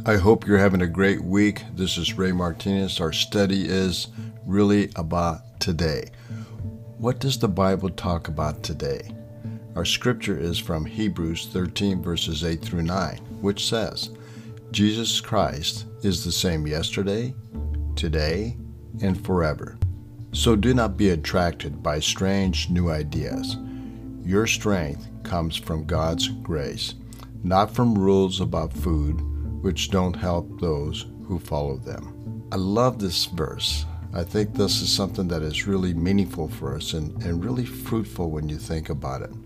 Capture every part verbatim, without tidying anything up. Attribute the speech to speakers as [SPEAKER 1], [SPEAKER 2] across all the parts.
[SPEAKER 1] I hope you're having a great week. This is Ray Martinez. Our study is really about today. What does the Bible talk about today? Our scripture is from Hebrews thirteen, verses eight through nine, which says, Jesus Christ is the same yesterday, today, and forever. So do not be attracted by strange new ideas. Your strength comes from God's grace, not from rules about food, which don't help those who follow them. I love this verse. I think this is something that is really meaningful for us and, and really fruitful when you think about it.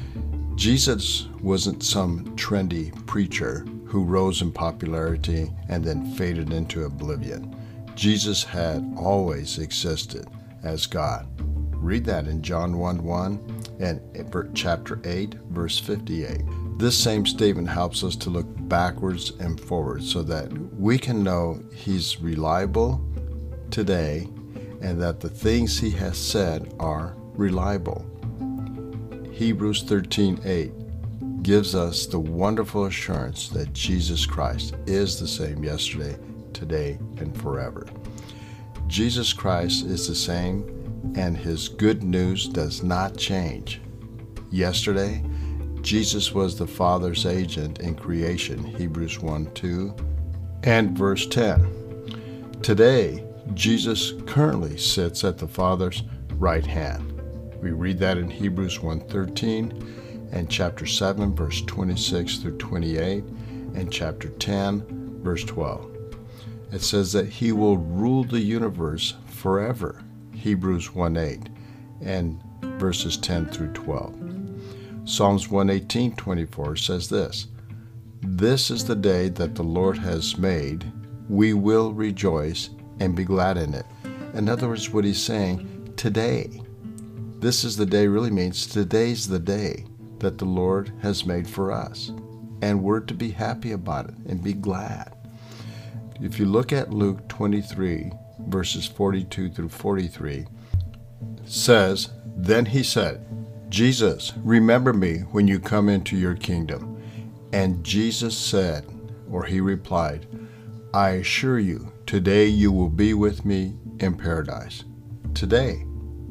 [SPEAKER 1] Jesus wasn't some trendy preacher who rose in popularity and then faded into oblivion. Jesus had always existed as God. Read that in John one one and chapter eight, verse fifty-eight. This same statement helps us to look backwards and forwards so that we can know He's reliable today and that the things He has said are reliable. Hebrews thirteen eight gives us the wonderful assurance that Jesus Christ is the same yesterday, today, and forever. Jesus Christ is the same, and His good news does not change. Yesterday, Jesus was the Father's agent in creation, Hebrews one two and verse ten. Today, Jesus currently sits at the Father's right hand. We read that in Hebrews one thirteen and chapter seven, verse twenty-six through twenty-eight, and chapter ten, verse twelve. It says that He will rule the universe forever, Hebrews one eight and verses ten through twelve. Psalms one eighteen twenty-four says this, This is the day that the Lord has made. We will rejoice and be glad in it. In other words, what he's saying, today. This is the day really means today's the day that the Lord has made for us. And we're to be happy about it and be glad. If you look at Luke twenty-three, verses forty-two through forty-three, it says, Then he said, Jesus, remember me when you come into your kingdom. And Jesus said, or he replied, I assure you, today you will be with me in paradise. Today.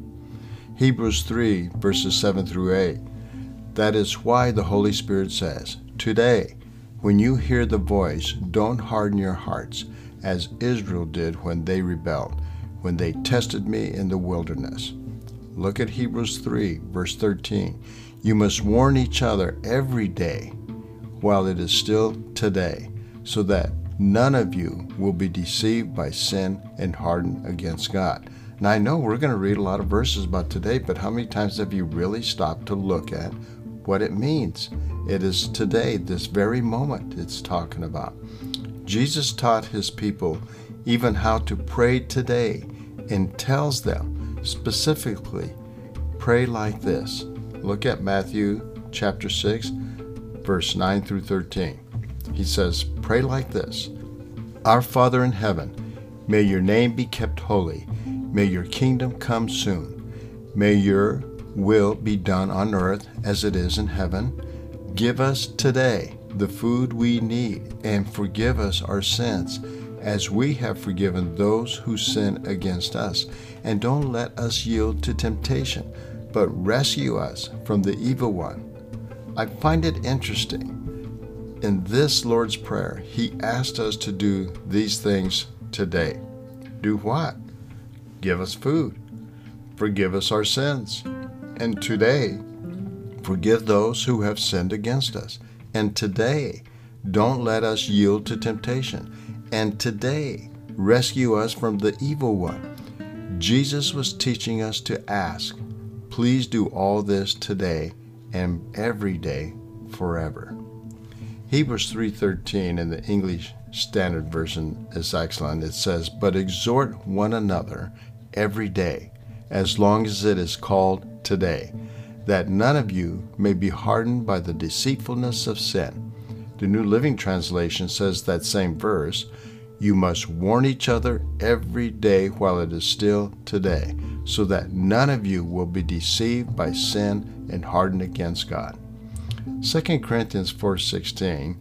[SPEAKER 1] Hebrews three, verses seven through eight. That is why the Holy Spirit says, Today, when you hear the voice, don't harden your hearts, as Israel did when they rebelled, when they tested me in the wilderness. Look at Hebrews three, verse thirteen. You must warn each other every day while it is still today, so that none of you will be deceived by sin and hardened against God. Now I know we're going to read a lot of verses about today, but how many times have you really stopped to look at what it means? It is today, this very moment it's talking about. Jesus taught His people even how to pray today and tells them specifically, pray like this. Look at Matthew chapter six, verse nine through thirteen. He says, pray like this. Our Father in heaven, may your name be kept holy. May your kingdom come soon. May your will be done on earth as it is in heaven. Give us today the food we need, and forgive us our sins as we have forgiven those who sin against us. And don't let us yield to temptation, but rescue us from the evil one. I find it interesting. In this Lord's Prayer, He asked us to do these things today. Do what? Give us food. Forgive us our sins. And today, forgive those who have sinned against us. And today, don't let us yield to temptation. And today, rescue us from the evil one. Jesus was teaching us to ask, please do all this today and every day forever. Hebrews three thirteen in the English Standard Version is excellent. It says, but exhort one another every day, as long as it is called today, that none of you may be hardened by the deceitfulness of sin. The New Living Translation says that same verse, you must warn each other every day while it is still today, so that none of you will be deceived by sin and hardened against God. Second Corinthians four sixteen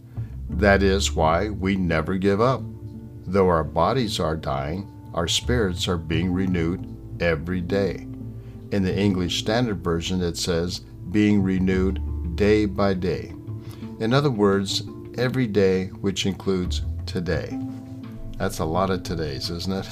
[SPEAKER 1] That is why we never give up. Though our bodies are dying, our spirits are being renewed every day. In the English Standard Version, it says, being renewed day by day. In other words, every day, which includes today. That's a lot of todays, isn't it?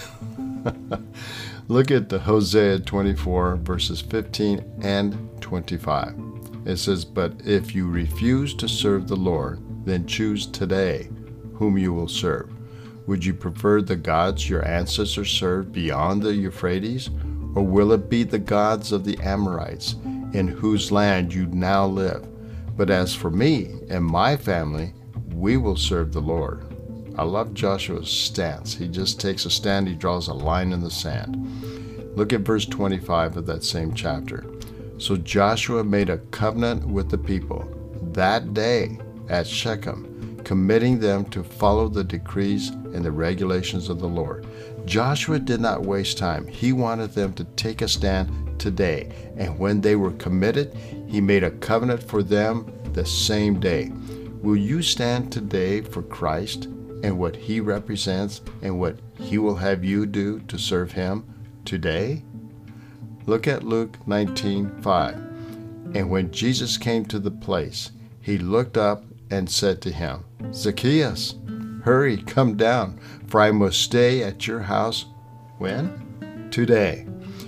[SPEAKER 1] Look at the Hosea twenty-four, verses fifteen and twenty-five. It says, but if you refuse to serve the Lord, then choose today whom you will serve. Would you prefer the gods your ancestors served beyond the Euphrates, or will it be the gods of the Amorites, in whose land you now live? But as for me and my family, we will serve the Lord. I love Joshua's stance. He just takes a stand, he draws a line in the sand. Look at verse twenty-five of that same chapter. So Joshua made a covenant with the people that day at Shechem, committing them to follow the decrees and the regulations of the Lord. Joshua did not waste time. He wanted them to take a stand today. And when they were committed, he made a covenant for them the same day. Will you stand today for Christ and what he represents and what he will have you do to serve him today? Look at Luke nineteen five. And when Jesus came to the place, he looked up and said to him, Zacchaeus, hurry, come down, for I must stay at your house. When? Today.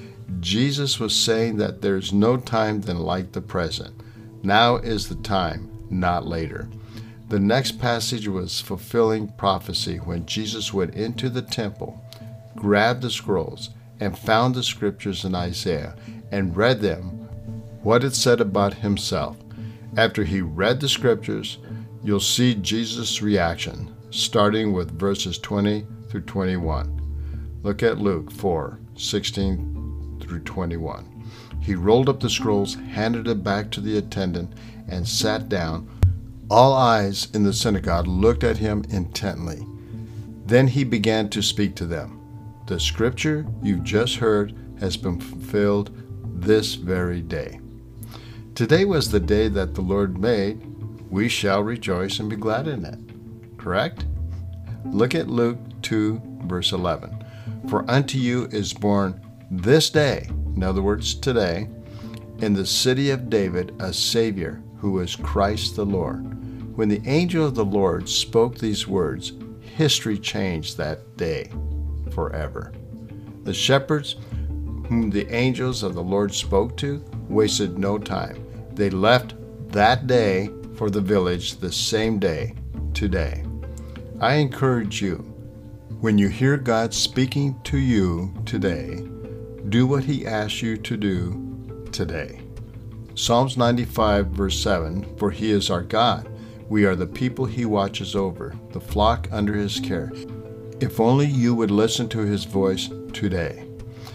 [SPEAKER 1] Jesus was saying that there's no time than like the present. Now is the time, not later. The next passage was fulfilling prophecy when Jesus went into the temple, grabbed the scrolls, and found the scriptures in Isaiah and read them, what it said about himself. After he read the scriptures, you'll see Jesus' reaction, starting with verses twenty through twenty-one. Look at Luke four, sixteen through twenty-one. He rolled up the scrolls, handed it back to the attendant, and sat down. All eyes in the synagogue looked at him intently. Then he began to speak to them. The scripture you've just heard has been fulfilled this very day. Today was the day that the Lord made. We shall rejoice and be glad in it. Correct? Look at Luke two, verse eleven. For unto you is born this day, in other words, today, in the city of David, a Savior, who is Christ the Lord. When the angel of the Lord spoke these words, history changed that day forever. The shepherds whom the angels of the Lord spoke to wasted no time. They left that day for the village the same day, today. I encourage you, when you hear God speaking to you today, do what he asks you to do today. Psalms ninety-five, verse seven, for he is our God. We are the people he watches over, the flock under his care. If only you would listen to his voice today.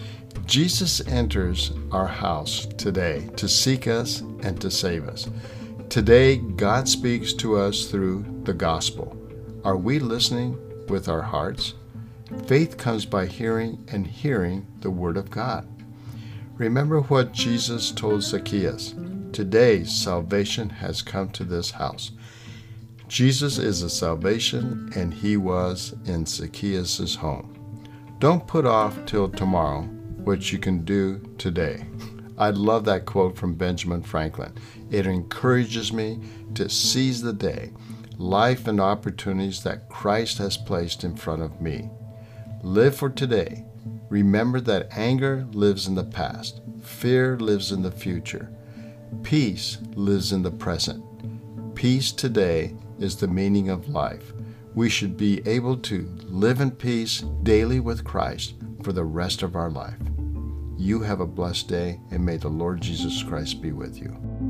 [SPEAKER 1] Jesus enters our house today to seek us and to save us. Today, God speaks to us through the gospel. Are we listening with our hearts? Faith comes by hearing, and hearing the word of God. Remember what Jesus told Zacchaeus. Today, salvation has come to this house. Jesus is a salvation, and he was in Zacchaeus' home. Don't put off till tomorrow what you can do today. I love that quote from Benjamin Franklin. It encourages me to seize the day, life and opportunities that Christ has placed in front of me. Live for today. Remember that anger lives in the past. Fear lives in the future. Peace lives in the present. Peace today is the meaning of life. We should be able to live in peace daily with Christ for the rest of our life. You have a blessed day, and may the Lord Jesus Christ be with you.